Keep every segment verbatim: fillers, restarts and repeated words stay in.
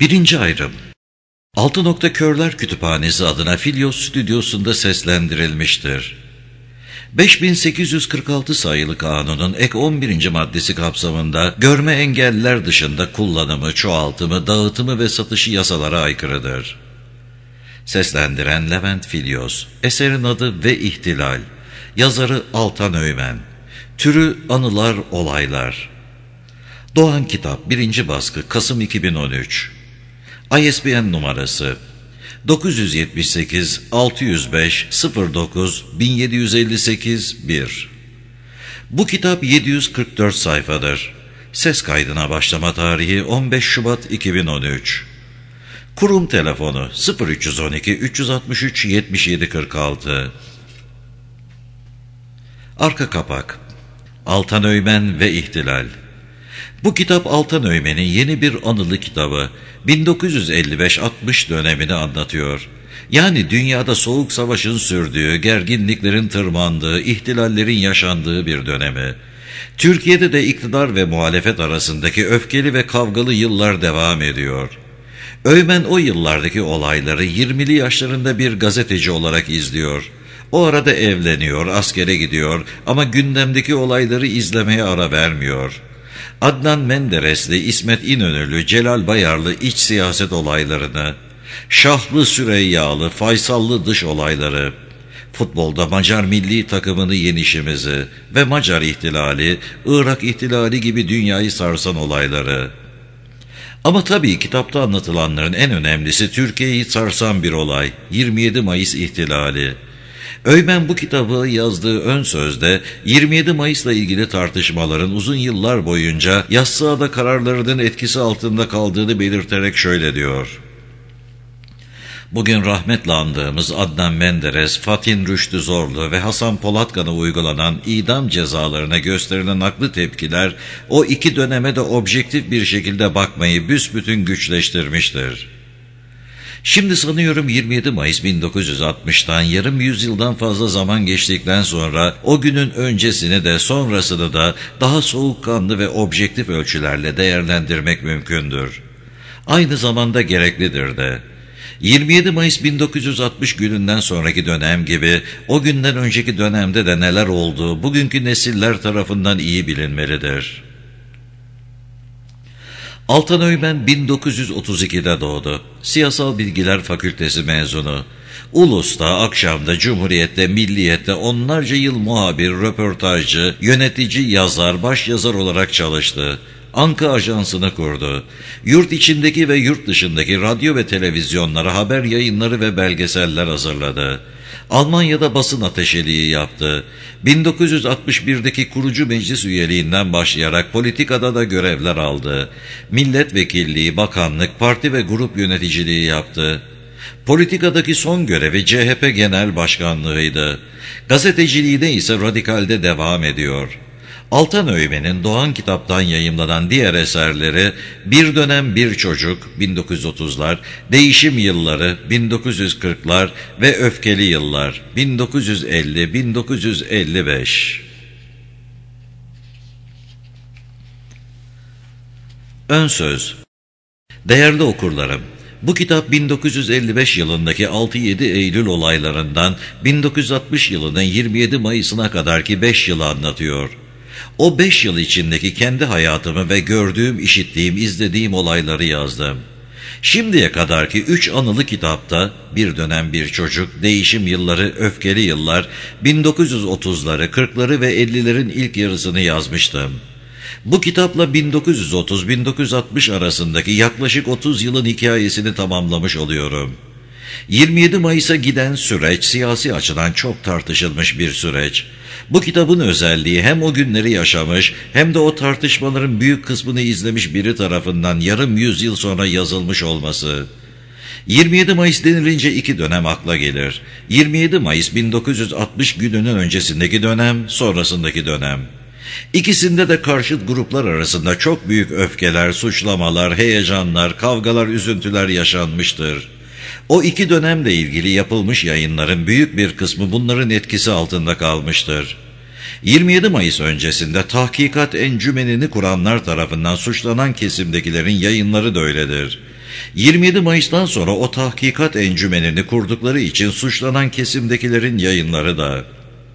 Birinci ayrım. Altı Nokta Körler Kütüphanesi adına Filyos stüdyosunda seslendirilmiştir. beş bin sekiz yüz kırk altı sayılı kanunun ek on birinci maddesi kapsamında görme engelliler dışında kullanımı, çoğaltımı, dağıtımı ve satışı yasalara aykırıdır. Seslendiren Levent Filyos. Eserin adı Ve İhtilal. Yazarı Altan Öymen. Türü Anılar, Olaylar. Doğan Kitap birinci baskı Kasım iki bin on üç. I S B N numarası dokuz yüz yetmiş sekiz altı yüz beş sıfır dokuz bin yedi yüz elli sekiz bir. Bu kitap yedi yüz kırk dört sayfadır. Ses kaydına başlama tarihi on beş Şubat iki bin on üç. Kurum telefonu sıfır üç yüz on iki üç yüz altmış üç yetmiş yedi kırk altı. Arka kapak. Altan Öymen ve İhtilal. Bu kitap Altan Öymen'in yeni bir anılı kitabı. bin dokuz yüz elli beş altmış dönemini anlatıyor. Yani dünyada soğuk savaşın sürdüğü, gerginliklerin tırmandığı, ihtilallerin yaşandığı bir dönemi. Türkiye'de de iktidar ve muhalefet arasındaki öfkeli ve kavgalı yıllar devam ediyor. Öymen o yıllardaki olayları yirmili yaşlarında bir gazeteci olarak izliyor. O arada evleniyor, askere gidiyor ama gündemdeki olayları izlemeye ara vermiyor. Adnan Menderesli, İsmet İnönü'lü, Celal Bayarlı iç siyaset olaylarını, Şahlı Süreyyalı, Faysallı dış olayları, futbolda Macar milli takımını yenişimizi ve Macar ihtilali, Irak ihtilali gibi dünyayı sarsan olayları. Ama tabii kitapta anlatılanların en önemlisi Türkiye'yi sarsan bir olay, yirmi yedi Mayıs ihtilali. Öymen bu kitabı yazdığı ön sözde yirmi yedi Mayıs'la ilgili tartışmaların uzun yıllar boyunca yassıada kararlarının etkisi altında kaldığını belirterek şöyle diyor. Bugün rahmetle andığımız Adnan Menderes, Fatih Rüştü Zorlu ve Hasan Polatkan'a uygulanan idam cezalarına gösterilen haklı tepkiler o iki döneme de objektif bir şekilde bakmayı büsbütün güçleştirmiştir. Şimdi sanıyorum yirmi yedi Mayıs bin dokuz yüz altmıştan yarım yüzyıldan fazla zaman geçtikten sonra o günün öncesini de sonrasını da daha soğukkanlı ve objektif ölçülerle değerlendirmek mümkündür. Aynı zamanda gereklidir de. yirmi yedi Mayıs bin dokuz yüz altmış gününden sonraki dönem gibi o günden önceki dönemde de neler olduğu bugünkü nesiller tarafından iyi bilinmelidir. Altan Öymen bin dokuz yüz otuz ikide doğdu. Siyasal Bilgiler Fakültesi mezunu. Ulus'ta, Akşam'da, Cumhuriyet'te, Milliyet'te onlarca yıl muhabir, röportajcı, yönetici, yazar, başyazar olarak çalıştı. Anka Ajansı'nı kurdu. Yurt içindeki ve yurt dışındaki radyo ve televizyonlara haber yayınları ve belgeseller hazırladı. Almanya'da basın ateşeliği yaptı. bin dokuz yüz altmış birdeki kurucu meclis üyeliğinden başlayarak politikada da görevler aldı. Milletvekilliği, bakanlık, parti ve grup yöneticiliği yaptı. Politikadaki son görevi C H P Genel Başkanlığıydı. Gazeteciliğine ise Radikal'de devam ediyor. Altan Öymen'in Doğan Kitap'tan yayımlanan diğer eserleri Bir Dönem Bir Çocuk bin dokuz yüz otuzlar, Değişim Yılları bin dokuz yüz kırklar ve Öfkeli Yıllar bin dokuz yüz elli bin dokuz yüz elli beş. Ön söz. Değerli okurlarım, bu kitap bin dokuz yüz elli beş yılındaki altı yedi Eylül olaylarından bin dokuz yüz altmış yılının yirmi yedi Mayıs'ına kadarki beş yılı anlatıyor. O beş yıl içindeki kendi hayatımı ve gördüğüm, işittiğim, izlediğim olayları yazdım. Şimdiye kadarki üç anılı kitapta Bir Dönem Bir Çocuk, Değişim Yılları, Öfkeli Yıllar, bin dokuz yüz otuzları, kırkları ve ellilerin ilk yarısını yazmıştım. Bu kitapla bin dokuz yüz otuz bin dokuz yüz altmış arasındaki yaklaşık otuz yılın hikayesini tamamlamış oluyorum. yirmi yedi Mayıs'a giden süreç siyasi açıdan çok tartışılmış bir süreç. Bu kitabın özelliği hem o günleri yaşamış hem de o tartışmaların büyük kısmını izlemiş biri tarafından yarım yüzyıl sonra yazılmış olması. yirmi yedi Mayıs denilince iki dönem akla gelir. yirmi yedi Mayıs bin dokuz yüz altmış gününün öncesindeki dönem, sonrasındaki dönem. İkisinde de karşıt gruplar arasında çok büyük öfkeler, suçlamalar, heyecanlar, kavgalar, üzüntüler yaşanmıştır. O iki dönemle ilgili yapılmış yayınların büyük bir kısmı bunların etkisi altında kalmıştır. yirmi yedi Mayıs öncesinde Tahkikat Encümeni'ni kuranlar tarafından suçlanan kesimdekilerin yayınları da öyledir. yirmi yedi Mayıs'tan sonra o tahkikat encümenini kurdukları için suçlanan kesimdekilerin yayınları da.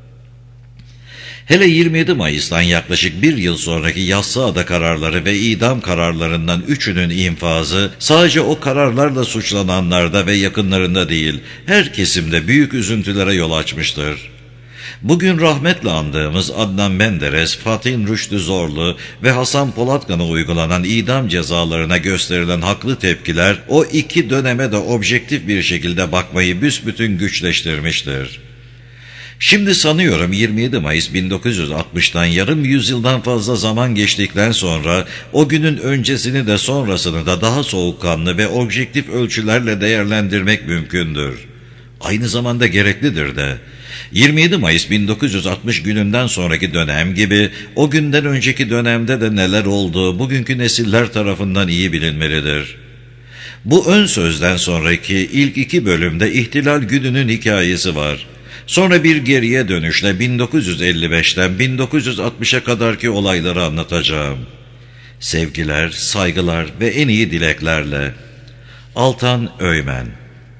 Hele yirmi yedi Mayıs'tan yaklaşık bir yıl sonraki Yassıada kararları ve idam kararlarından üçünün infazı sadece o kararlarla suçlananlarda ve yakınlarında değil, her kesimde büyük üzüntülere yol açmıştır. Bugün rahmetle andığımız Adnan Menderes, Fatih Rüştü Zorlu ve Hasan Polatkan'a uygulanan idam cezalarına gösterilen haklı tepkiler o iki döneme de objektif bir şekilde bakmayı büsbütün güçleştirmiştir. Şimdi sanıyorum yirmi yedi Mayıs bin dokuz yüz altmış'tan yarım yüzyıldan fazla zaman geçtikten sonra o günün öncesini de sonrasını da daha soğukkanlı ve objektif ölçülerle değerlendirmek mümkündür. Aynı zamanda gereklidir de. yirmi yedi Mayıs bin dokuz yüz altmış gününden sonraki dönem gibi o günden önceki dönemde de neler olduğu bugünkü nesiller tarafından iyi bilinmelidir. Bu ön sözden sonraki ilk iki bölümde ihtilal gününün hikayesi var. Sonra bir geriye dönüşle bin dokuz yüz elli beş'ten bin dokuz yüz altmış'a kadarki olayları anlatacağım. Sevgiler, saygılar ve en iyi dileklerle. Altan Öymen.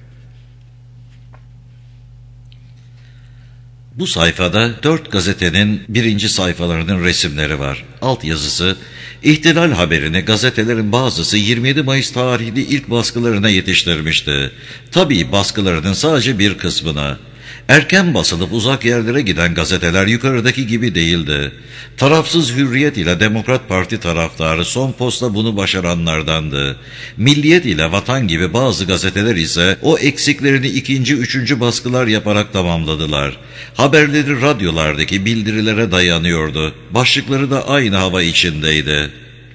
Bu sayfada dört gazetenin birinci sayfalarının resimleri var. Alt yazısı, İhtilal haberini gazetelerin bazısı yirmi yedi Mayıs tarihli ilk baskılarına yetiştirmişti. Tabii baskılarının sadece bir kısmına. Erken basılıp uzak yerlere giden gazeteler yukarıdaki gibi değildi. Tarafsız Hürriyet ile Demokrat Parti taraftarı son posta bunu başaranlardandı. Milliyet ile Vatan gibi bazı gazeteler ise o eksiklerini ikinci, üçüncü baskılar yaparak tamamladılar. Haberleri radyolardaki bildirilere dayanıyordu. Başlıkları da aynı hava içindeydi.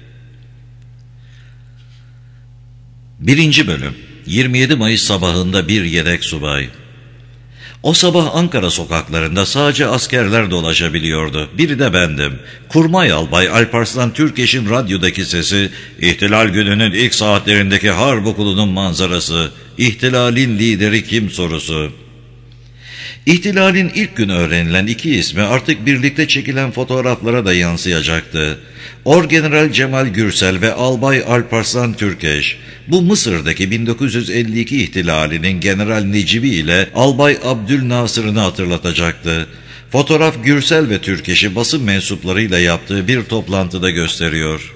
Birinci bölüm. yirmi yedi Mayıs sabahında bir yedek subay. O sabah Ankara sokaklarında sadece askerler dolaşabiliyordu. Biri de bendim. Kurmay Albay Alparslan Türkeş'in radyodaki sesi, ihtilal gününün ilk saatlerindeki harp okulunun manzarası, ihtilalin lideri kim sorusu. İhtilalin ilk gün öğrenilen iki ismi artık birlikte çekilen fotoğraflara da yansıyacaktı. Orgeneral Cemal Gürsel ve Albay Alparslan Türkeş. Bu Mısır'daki bin dokuz yüz elli iki ihtilalinin General Necibi ile Albay Abdülnasır'ını hatırlatacaktı. Fotoğraf Gürsel ve Türkeş'i basın mensuplarıyla yaptığı bir toplantıda gösteriyor.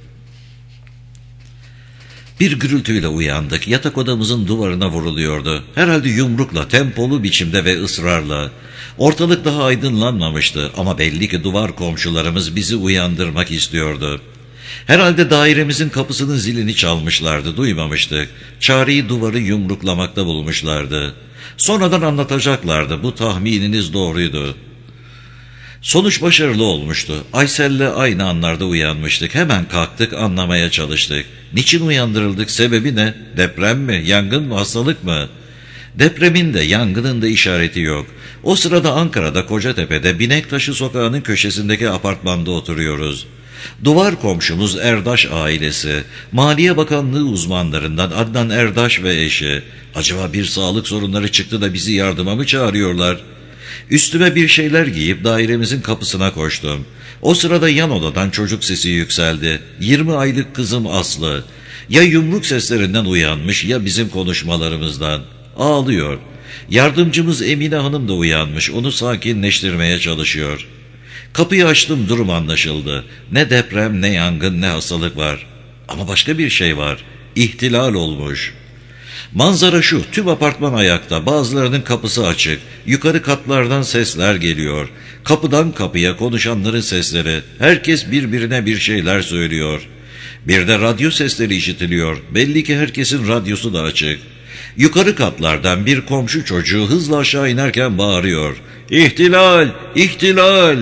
Bir gürültüyle uyandık. Yatak odamızın duvarına vuruluyordu. Herhalde yumrukla, tempolu biçimde ve ısrarla. Ortalık daha aydınlanmamıştı ama belli ki duvar komşularımız bizi uyandırmak istiyordu. Herhalde dairemizin kapısının zilini çalmışlardı, duymamıştık. Çareyi duvarı yumruklamakta bulmuşlardı. Sonradan anlatacaklardı, bu tahmininiz doğruydu. Sonuç başarılı olmuştu. Aysel'le aynı anlarda uyanmıştık. Hemen kalktık, anlamaya çalıştık. Niçin uyandırıldık, sebebi ne? Deprem mi, yangın mı, hastalık mı? Depremin de yangının da işareti yok. O sırada Ankara'da Kocatepe'de Binektaşı sokağının köşesindeki apartmanda oturuyoruz. Duvar komşumuz Erdaş ailesi, Maliye Bakanlığı uzmanlarından Adnan Erdaş ve eşi. Acaba bir sağlık sorunları çıktı da bizi yardıma mı çağırıyorlar? Üstüme bir şeyler giyip dairemizin kapısına koştum. O sırada yan odadan çocuk sesi yükseldi. yirmi aylık kızım Aslı. Ya yumruk seslerinden uyanmış ya bizim konuşmalarımızdan. Ağlıyor. Yardımcımız Emine Hanım da uyanmış. Onu sakinleştirmeye çalışıyor. Kapıyı açtım, durum anlaşıldı. Ne deprem, ne yangın, ne hastalık var. Ama başka bir şey var. İhtilal olmuş. Manzara şu, tüm apartman ayakta, bazılarının kapısı açık, yukarı katlardan sesler geliyor. Kapıdan kapıya konuşanların sesleri, herkes birbirine bir şeyler söylüyor. Bir de radyo sesleri işitiliyor, belli ki herkesin radyosu da açık. Yukarı katlardan bir komşu çocuğu hızla aşağı inerken bağırıyor. İhtilal, ihtilal!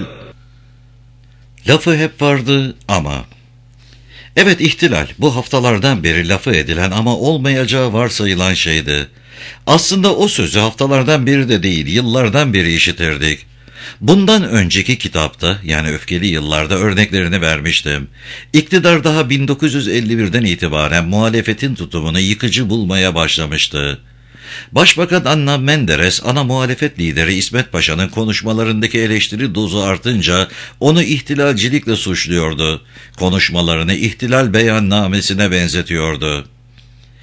Lafı hep vardı ama... Evet, ihtilal bu haftalardan beri lafı edilen ama olmayacağı varsayılan şeydi. Aslında o sözü haftalardan beri de değil, yıllardan beri işitirdik. Bundan önceki kitapta, yani Öfkeli Yıllarda örneklerini vermiştim. İktidar daha bin dokuz yüz elli bir'den itibaren muhalefetin tutumunu yıkıcı bulmaya başlamıştı. Başbakan Adnan Menderes, ana muhalefet lideri İsmet Paşa'nın konuşmalarındaki eleştiri dozu artınca onu ihtilalcilikle suçluyordu. Konuşmalarını ihtilal beyannamesine benzetiyordu.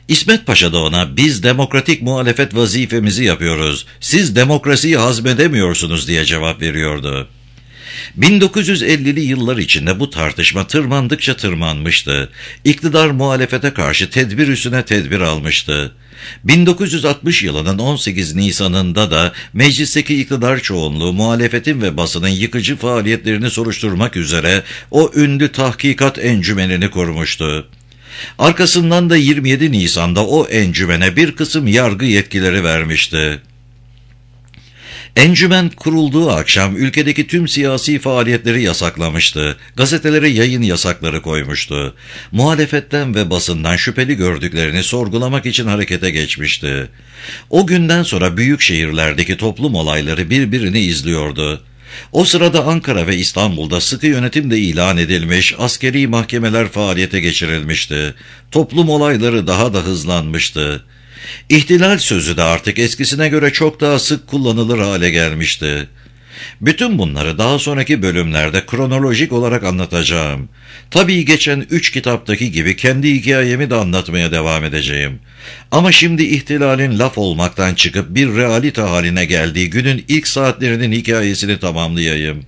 İsmet Paşa da ona biz demokratik muhalefet vazifemizi yapıyoruz, siz demokrasiyi hazmedemiyorsunuz diye cevap veriyordu. bin dokuz yüz ellili yıllar içinde bu tartışma tırmandıkça tırmanmıştı. İktidar muhalefete karşı tedbir üstüne tedbir almıştı. bin dokuz yüz altmış yılının on sekiz Nisan'ında da meclisteki iktidar çoğunluğu muhalefetin ve basının yıkıcı faaliyetlerini soruşturmak üzere o ünlü tahkikat encümenini kurmuştu. Arkasından da yirmi yedi Nisan'da o encümene bir kısım yargı yetkileri vermişti. Encümen kurulduğu akşam ülkedeki tüm siyasi faaliyetleri yasaklamıştı. Gazetelere yayın yasakları koymuştu. Muhalefetten ve basından şüpheli gördüklerini sorgulamak için harekete geçmişti. O günden sonra büyük şehirlerdeki toplum olayları birbirini izliyordu. O sırada Ankara ve İstanbul'da sıkı yönetim de ilan edilmiş, askeri mahkemeler faaliyete geçirilmişti. Toplum olayları daha da hızlanmıştı. İhtilal sözü de artık eskisine göre çok daha sık kullanılır hale gelmişti. Bütün bunları daha sonraki bölümlerde kronolojik olarak anlatacağım. Tabii geçen üç kitaptaki gibi kendi hikayemi de anlatmaya devam edeceğim. Ama şimdi ihtilalin laf olmaktan çıkıp bir realite haline geldiği günün ilk saatlerinin hikayesini tamamlayayım.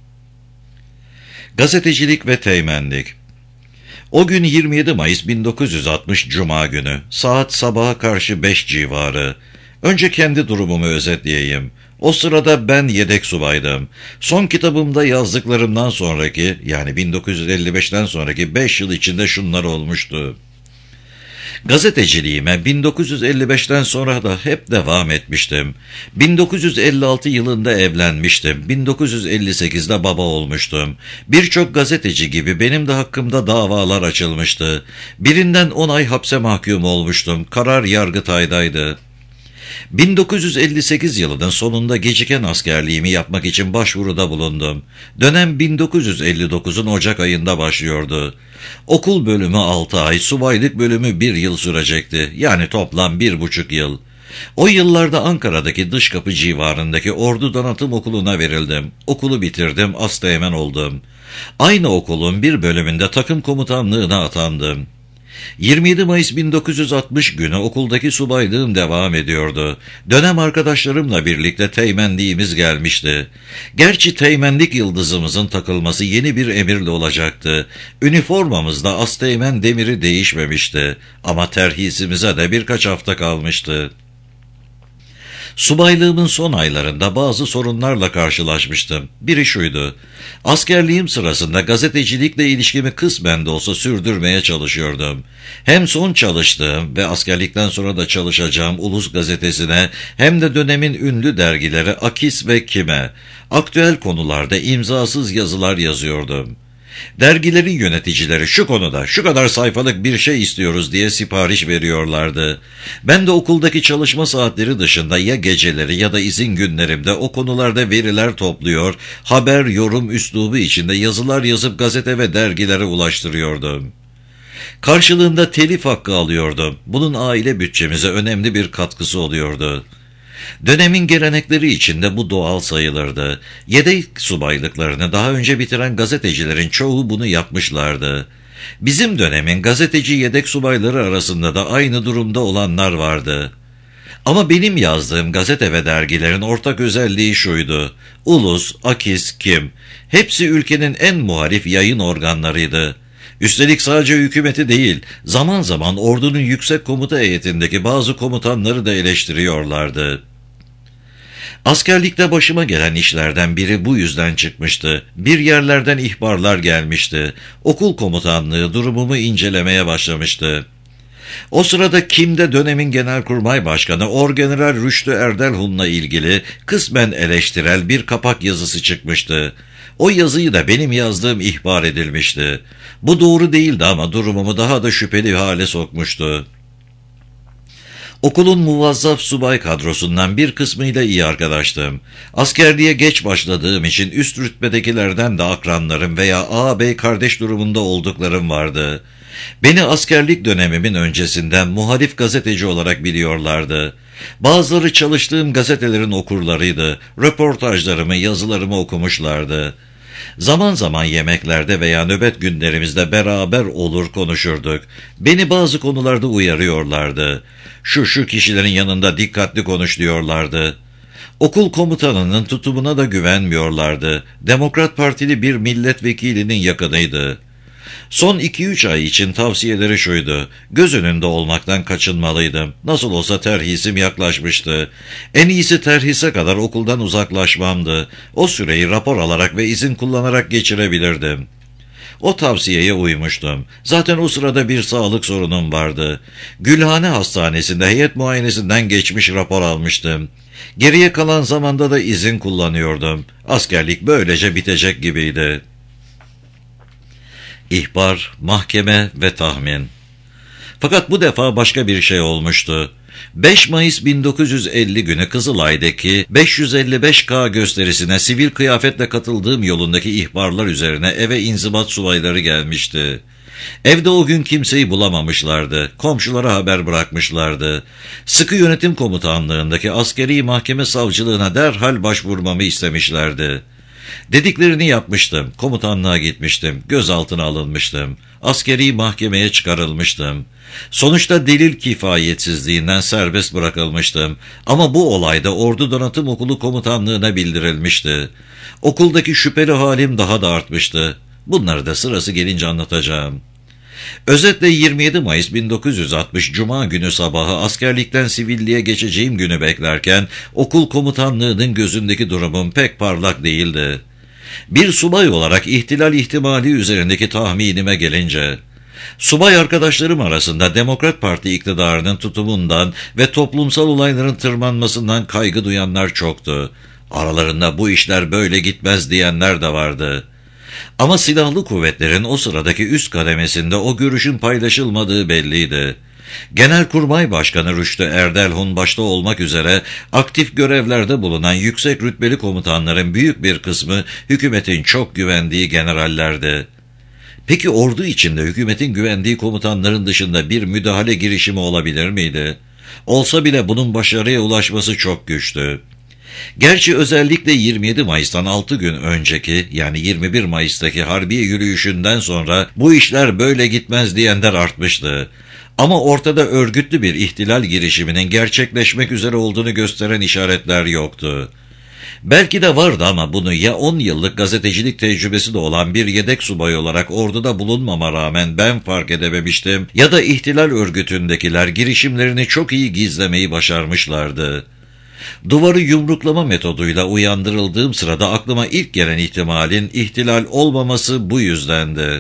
Gazetecilik ve teğmenlik. O gün yirmi yedi Mayıs bin dokuz yüz altmış Cuma günü, saat sabaha karşı beş civarı. Önce kendi durumumu özetleyeyim. O sırada ben yedek subaydım. Son kitabımda yazdıklarımdan sonraki, yani bin dokuz yüz elli beşten sonraki beş yıl içinde şunlar olmuştu. Gazeteciliğime bin dokuz yüz elli beşten sonra da hep devam etmiştim. bin dokuz yüz elli altı yılında evlenmiştim. bin dokuz yüz elli sekizde baba olmuştum. Birçok gazeteci gibi benim de hakkımda davalar açılmıştı. Birinden on ay hapse mahkum olmuştum. Karar Yargıtay'daydı. bin dokuz yüz elli sekiz yılının sonunda geciken askerliğimi yapmak için başvuruda bulundum. Dönem bin dokuz yüz elli dokuzun Ocak ayında başlıyordu. Okul bölümü altı ay, subaylık bölümü bir yıl sürecekti. Yani toplam bir buçuk yıl. O yıllarda Ankara'daki Dışkapı civarındaki Ordu Donatım Okulu'na verildim. Okulu bitirdim, asteğmen oldum. Aynı okulun bir bölümünde takım komutanlığına atandım. yirmi yedi Mayıs bin dokuz yüz altmış günü okuldaki subaylığım devam ediyordu. Dönem arkadaşlarımla birlikte teğmenliğimiz gelmişti. Gerçi teğmenlik yıldızımızın takılması yeni bir emirle olacaktı. Üniformamızda asteğmen demiri değişmemişti. Ama terhisimize de birkaç hafta kalmıştı. Subaylığımın son aylarında bazı sorunlarla karşılaşmıştım. Biri şuydu: askerliğim sırasında gazetecilikle ilişkimi kısmen de olsa sürdürmeye çalışıyordum. Hem son çalıştığım ve askerlikten sonra da çalışacağım Ulus gazetesine hem de dönemin ünlü dergileri Akis ve Kime aktüel konularda imzasız yazılar yazıyordum. Dergilerin yöneticileri şu konuda şu kadar sayfalık bir şey istiyoruz diye sipariş veriyorlardı. Ben de okuldaki çalışma saatleri dışında ya geceleri ya da izin günlerimde o konularda veriler topluyor, haber yorum üslubu içinde yazılar yazıp gazete ve dergilere ulaştırıyordum. Karşılığında telif hakkı alıyordum. Bunun aile bütçemize önemli bir katkısı oluyordu. Dönemin gelenekleri içinde bu doğal sayılırdı. Yedek subaylıklarını daha önce bitiren gazetecilerin çoğu bunu yapmışlardı. Bizim dönemin gazeteci yedek subayları arasında da aynı durumda olanlar vardı. Ama benim yazdığım gazete ve dergilerin ortak özelliği şuydu: Ulus, Akis, Kim, hepsi ülkenin en muhalif yayın organlarıydı. Üstelik sadece hükümeti değil, zaman zaman ordunun yüksek komuta heyetindeki bazı komutanları da eleştiriyorlardı. Askerlikte başıma gelen işlerden biri bu yüzden çıkmıştı. Bir yerlerden ihbarlar gelmişti. Okul komutanlığı durumumu incelemeye başlamıştı. O sırada Kim'de dönemin Genelkurmay Başkanı Orgeneral Rüştü Erdelhun'la ilgili kısmen eleştirel bir kapak yazısı çıkmıştı. O yazıyı da benim yazdığım ihbar edilmişti. Bu doğru değildi ama durumumu daha da şüpheli hale sokmuştu. Okulun muvazzaf subay kadrosundan bir kısmıyla iyi arkadaştım. Askerliğe geç başladığım için üst rütbedekilerden de akranlarım veya ağabey kardeş durumunda olduklarım vardı. Beni askerlik dönemimin öncesinden muhalif gazeteci olarak biliyorlardı. Bazıları çalıştığım gazetelerin okurlarıydı. Röportajlarımı, yazılarımı okumuşlardı. Zaman zaman yemeklerde veya nöbet günlerimizde beraber olur konuşurduk. Beni bazı konularda uyarıyorlardı. Şu şu kişilerin yanında dikkatli konuş diyorlardı. Okul komutanının tutumuna da güvenmiyorlardı. Demokrat Partili bir milletvekilinin yakınıydı. Son iki üç ay için tavsiyeleri şuydu: göz önünde olmaktan kaçınmalıydım. Nasıl olsa terhisim yaklaşmıştı. En iyisi terhise kadar okuldan uzaklaşmamdı. O süreyi rapor alarak ve izin kullanarak geçirebilirdim. O tavsiyeye uymuştum. Zaten o sırada bir sağlık sorunum vardı. Gülhane Hastanesi'nde heyet muayenesinden geçmiş rapor almıştım. Geriye kalan zamanda da izin kullanıyordum. Askerlik böylece bitecek gibiydi. İhbar, mahkeme ve tahmin. Fakat bu defa başka bir şey olmuştu. beş Mayıs bin dokuz yüz elli günü Kızılay'daki beş yüz elli beş K gösterisine sivil kıyafetle katıldığım yolundaki ihbarlar üzerine eve inzibat subayları gelmişti. Evde o gün kimseyi bulamamışlardı. Komşulara haber bırakmışlardı. Sıkı Yönetim Komutanlığındaki askeri mahkeme savcılığına derhal başvurmamı istemişlerdi. Dediklerini yapmıştım. Komutanlığa gitmiştim. Gözaltına alınmıştım. Askeri mahkemeye çıkarılmıştım. Sonuçta delil kifayetsizliğinden serbest bırakılmıştım. Ama bu olayda Ordu Donatım Okulu Komutanlığına bildirilmişti. Okuldaki şüpheli halim daha da artmıştı. Bunları da sırası gelince anlatacağım. Özetle yirmi yedi Mayıs bin dokuz yüz altmış Cuma günü sabahı askerlikten sivilliğe geçeceğim günü beklerken okul komutanlığının gözündeki durumum pek parlak değildi. Bir subay olarak ihtilal ihtimali üzerindeki tahminime gelince, subay arkadaşlarım arasında Demokrat Parti iktidarının tutumundan ve toplumsal olayların tırmanmasından kaygı duyanlar çoktu. Aralarında bu işler böyle gitmez diyenler de vardı. Ama silahlı kuvvetlerin o sıradaki üst kademesinde o görüşün paylaşılmadığı belliydi. Genelkurmay Başkanı Rüştü Erdelhun başta olmak üzere aktif görevlerde bulunan yüksek rütbeli komutanların büyük bir kısmı hükümetin çok güvendiği generallerdi. Peki ordu içinde hükümetin güvendiği komutanların dışında bir müdahale girişimi olabilir miydi? Olsa bile bunun başarıya ulaşması çok güçtü. Gerçi özellikle yirmi yedi Mayıs'tan altı gün önceki, yani yirmi bir Mayıs'taki harbiye yürüyüşünden sonra bu işler böyle gitmez diyenler artmıştı. Ama ortada örgütlü bir ihtilal girişiminin gerçekleşmek üzere olduğunu gösteren işaretler yoktu. Belki de vardı ama bunu ya on yıllık gazetecilik tecrübesi de olan bir yedek subay olarak orduda bulunmama rağmen ben fark edememiştim, ya da ihtilal örgütündekiler girişimlerini çok iyi gizlemeyi başarmışlardı. Duvarı yumruklama metoduyla uyandırıldığım sırada aklıma ilk gelen ihtimalin ihtilal olmaması bu yüzdendi.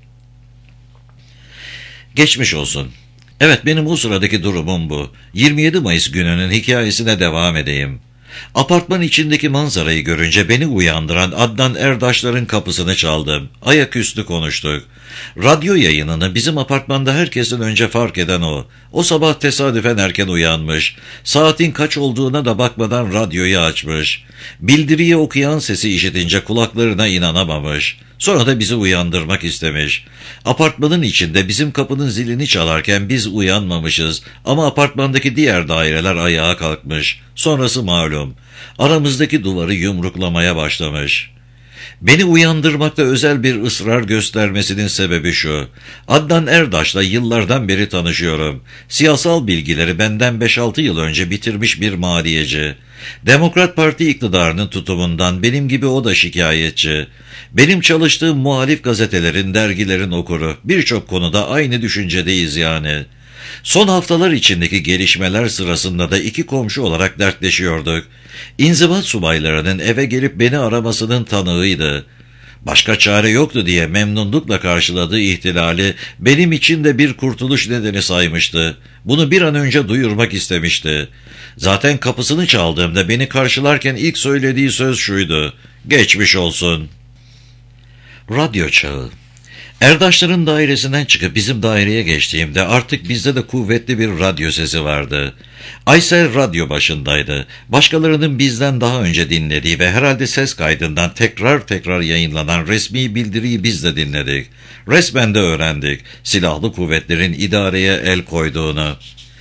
Geçmiş olsun. Evet, benim o sıradaki durumum bu. yirmi yedi Mayıs gününün hikayesine devam edeyim. Apartman içindeki manzarayı görünce beni uyandıran Adnan Erdaşlar'ın kapısını çaldım. Ayaküstü konuştuk. Radyo yayınını bizim apartmanda herkesten önce fark eden o. O sabah tesadüfen erken uyanmış. Saatin kaç olduğuna da bakmadan radyoyu açmış. Bildiriyi okuyan sesi işitince kulaklarına inanamamış. Sonra da bizi uyandırmak istemiş. Apartmanın içinde bizim kapının zilini çalarken biz uyanmamışız ama apartmandaki diğer daireler ayağa kalkmış. Sonrası malum. Aramızdaki duvarı yumruklamaya başlamış. Beni uyandırmakta özel bir ısrar göstermesinin sebebi şu: Adnan Erdaş'la yıllardan beri tanışıyorum. Siyasal bilgileri benden beş altı yıl önce bitirmiş bir maliyeci. Demokrat Parti iktidarının tutumundan benim gibi o da şikayetçi. Benim çalıştığım muhalif gazetelerin, dergilerin okuru. Birçok konuda aynı düşüncedeyiz yani. Son haftalar içindeki gelişmeler sırasında da iki komşu olarak dertleşiyorduk. İnzibat subaylarının eve gelip beni aramasının tanığıydı. Başka çare yoktu diye memnunlukla karşıladığı ihtilali benim için de bir kurtuluş nedeni saymıştı. Bunu bir an önce duyurmak istemişti. Zaten kapısını çaldığımda beni karşılarken ilk söylediği söz şuydu: "Geçmiş olsun." Radyo çağı. Erdaşların dairesinden çıkıp bizim daireye geçtiğimde artık bizde de kuvvetli bir radyo sesi vardı. Aysel radyo başındaydı. Başkalarının bizden daha önce dinlediği ve herhalde ses kaydından tekrar tekrar yayınlanan resmi bildiriyi biz de dinledik. Resmen de öğrendik silahlı kuvvetlerin idareye el koyduğunu.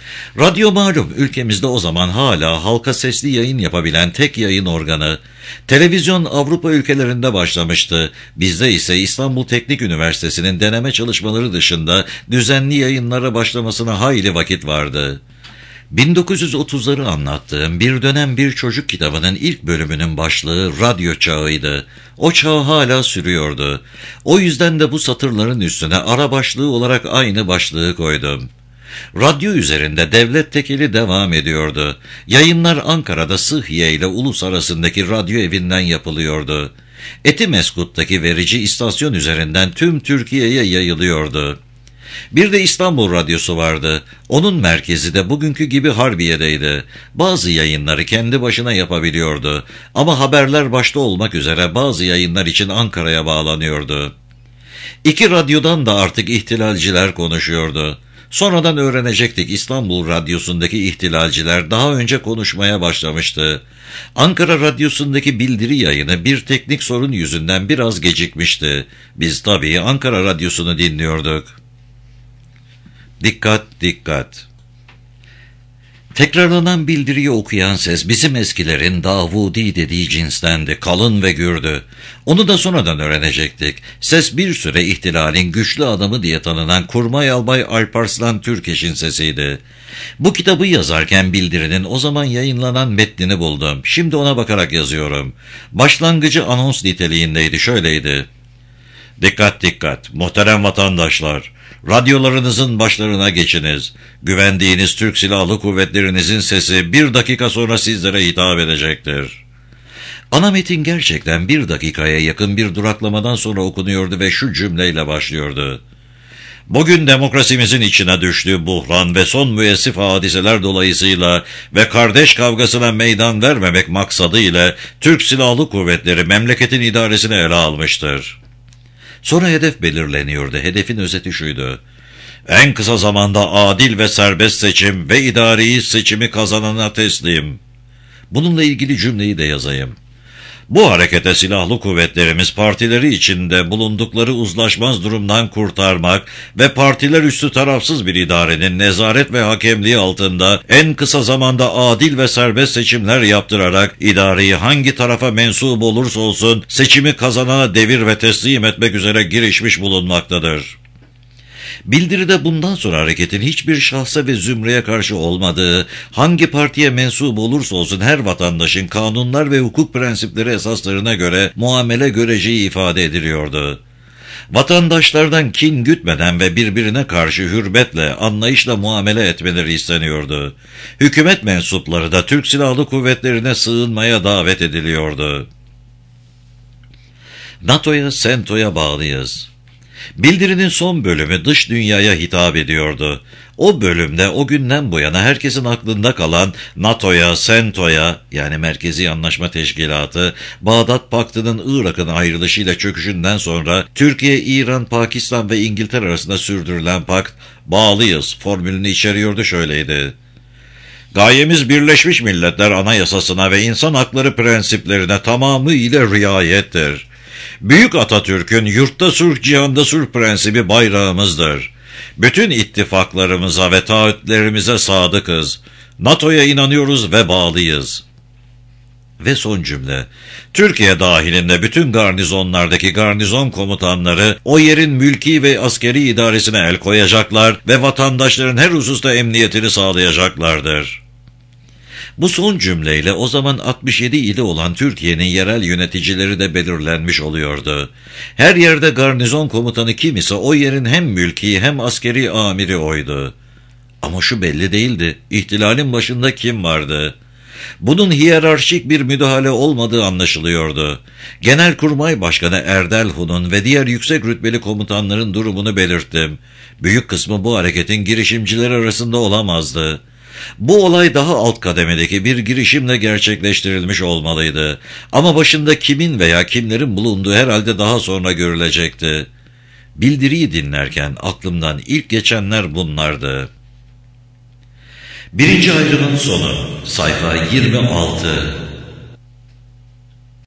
Radyo malum ülkemizde o zaman hala halka sesli yayın yapabilen tek yayın organı. Televizyon Avrupa ülkelerinde başlamıştı. Bizde ise İstanbul Teknik Üniversitesi'nin deneme çalışmaları dışında düzenli yayınlara başlamasına hayli vakit vardı. bin dokuz yüz otuzları anlattığım Bir Dönem Bir Çocuk kitabının ilk bölümünün başlığı radyo çağıydı. O çağ hala sürüyordu. O yüzden de bu satırların üstüne ara başlığı olarak aynı başlığı koydum. Radyo üzerinde devlet tekeli devam ediyordu. Yayınlar Ankara'da Sıhhiye ile Ulus arasındaki radyo evinden yapılıyordu. Etimeskut'taki verici istasyon üzerinden tüm Türkiye'ye yayılıyordu. Bir de İstanbul Radyosu vardı. Onun merkezi de bugünkü gibi Harbiye'deydi. Bazı yayınları kendi başına yapabiliyordu. Ama haberler başta olmak üzere bazı yayınlar için Ankara'ya bağlanıyordu. İki radyodan da artık ihtilalciler konuşuyordu. Sonradan öğrenecektik İstanbul Radyosu'ndaki ihtilalciler daha önce konuşmaya başlamıştı. Ankara Radyosu'ndaki bildiri yayını bir teknik sorun yüzünden biraz gecikmişti. Biz tabii Ankara Radyosu'nu dinliyorduk. Dikkat, dikkat! Tekrarlanan bildiriyi okuyan ses bizim eskilerin Davudi dediği cinstendi, kalın ve gürdü. Onu da sonradan öğrenecektik. Ses bir süre ihtilalin güçlü adamı diye tanınan Kurmay Albay Alparslan Türkeş'in sesiydi. Bu kitabı yazarken bildirinin o zaman yayınlanan metnini buldum. Şimdi ona bakarak yazıyorum. Başlangıcı anons niteliğindeydi, şöyleydi. Dikkat dikkat, muhterem vatandaşlar! Radyolarınızın başlarına geçiniz. Güvendiğiniz Türk Silahlı Kuvvetlerinizin sesi bir dakika sonra sizlere hitap edecektir. Ana metin gerçekten bir dakikaya yakın bir duraklamadan sonra okunuyordu ve şu cümleyle başlıyordu. Bugün demokrasimizin içine düştüğü buhran ve son müessif hadiseler dolayısıyla ve kardeş kavgasına meydan vermemek maksadıyla Türk Silahlı Kuvvetleri memleketin idaresini ele almıştır. Sonra hedef belirleniyordu. Hedefin özeti şuydu. En kısa zamanda adil ve serbest seçim ve idari seçimi kazanana teslim. Bununla ilgili cümleyi de yazayım. Bu harekete silahlı kuvvetlerimiz partileri içinde bulundukları uzlaşmaz durumdan kurtarmak ve partiler üstü tarafsız bir idarenin nezaret ve hakemliği altında en kısa zamanda adil ve serbest seçimler yaptırarak idareyi hangi tarafa mensup olursa olsun seçimi kazanana devir ve teslim etmek üzere girişmiş bulunmaktadır. Bildiride bundan sonra hareketin hiçbir şahsa ve zümreye karşı olmadığı, hangi partiye mensup olursa olsun her vatandaşın kanunlar ve hukuk prensipleri esaslarına göre muamele göreceği ifade ediliyordu. Vatandaşlardan kin gütmeden ve birbirine karşı hürmetle, anlayışla muamele etmeleri isteniyordu. Hükümet mensupları da Türk Silahlı Kuvvetleri'ne sığınmaya davet ediliyordu. NATO'ya, SENTO'ya bağlıyız. Bildirinin son bölümü dış dünyaya hitap ediyordu. O bölümde o günden bu yana herkesin aklında kalan NATO'ya, SENTO'ya yani Merkezi Anlaşma Teşkilatı, Bağdat Paktı'nın Irak'ın ayrılışıyla çöküşünden sonra Türkiye, İran, Pakistan ve İngiltere arasında sürdürülen pakt, bağlıyız formülünü içeriyordu, şöyleydi. Gayemiz Birleşmiş Milletler Anayasasına ve insan hakları prensiplerine tamamıyla riayettir. Büyük Atatürk'ün yurtta sulh, cihanda sulh prensibi bayrağımızdır. Bütün ittifaklarımıza ve taahhütlerimize sadıkız. NATO'ya inanıyoruz ve bağlıyız. Ve son cümle. Türkiye dahilinde bütün garnizonlardaki garnizon komutanları o yerin mülki ve askeri idaresine el koyacaklar ve vatandaşların her hususta emniyetini sağlayacaklardır. Bu son cümleyle o zaman altmış yedi ili olan Türkiye'nin yerel yöneticileri de belirlenmiş oluyordu. Her yerde garnizon komutanı kim ise o yerin hem mülki hem askeri amiri oydu. Ama şu belli değildi, ihtilalin başında kim vardı? Bunun hiyerarşik bir müdahale olmadığı anlaşılıyordu. Genelkurmay Başkanı Erdelhun'un ve diğer yüksek rütbeli komutanların durumunu belirttim. Büyük kısmı bu hareketin girişimcileri arasında olamazdı. Bu olay daha alt kademedeki bir girişimle gerçekleştirilmiş olmalıydı. Ama başında kimin veya kimlerin bulunduğu herhalde daha sonra görülecekti. Bildiriyi dinlerken aklımdan ilk geçenler bunlardı. Birinci ayrımın sonu, sayfa yirmi altı.